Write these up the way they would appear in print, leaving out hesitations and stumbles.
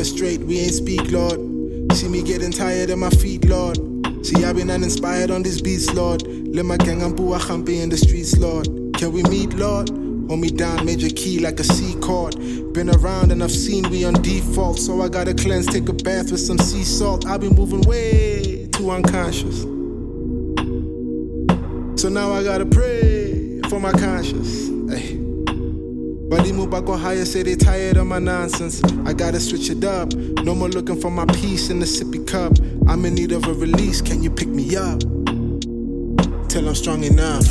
her straight, we ain't speak, Lord. See me getting tired of my feet, Lord. See, I've been uninspired on these beats, Lord. Let my gang and boo in the streets, Lord. Can we meet, Lord? Hold me down, major key like a C chord. Been around and I've seen we on default, so I gotta cleanse, take a bath with some sea salt. I've been moving way too unconscious, so now I gotta pray for my conscience. Ay. Balimu bako higher, say they tired of my nonsense. I gotta switch it up, no more looking for my peace in the sippy cup. I'm in need of a release, can you pick me up? Till I'm strong enough.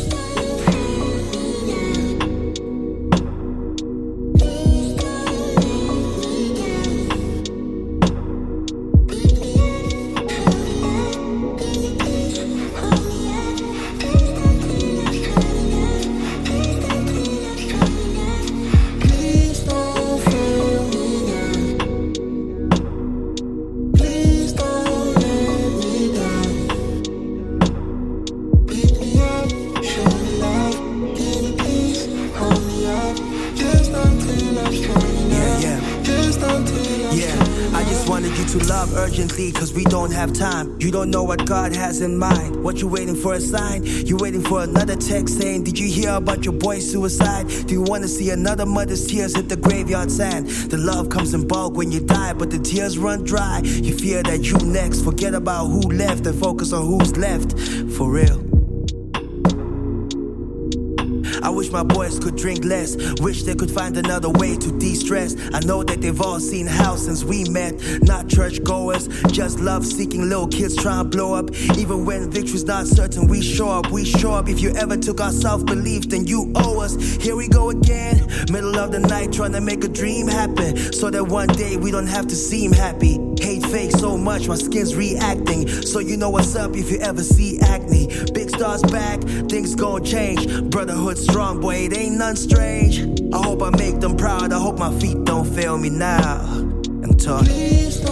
Cause we don't have time. You don't know what God has in mind. What you waiting for, a sign? You waiting for another text saying, did you hear about your boy's suicide? Do you want to see another mother's tears hit the graveyard sand? The love comes in bulk when you die, but the tears run dry. You fear that you next. Forget about who left and focus on who's left. For real. I wish my boys could drink less. Wish they could find another way to de-stress. I know that they've all seen how since we met. Not churchgoers, just love-seeking little kids trying to blow up. Even when victory's not certain, we show up, we show up. If you ever took our self-belief, then you owe us. Here we go again, middle of the night trying to make a dream happen, so that one day we don't have to seem happy. Hate fake so much, my skin's reacting. So you know what's up if you ever see acne. Big stars back, things gon' change. Brotherhood strong, boy, it ain't none strange. I hope I make them proud, I hope my feet don't fail me now. I'm talking.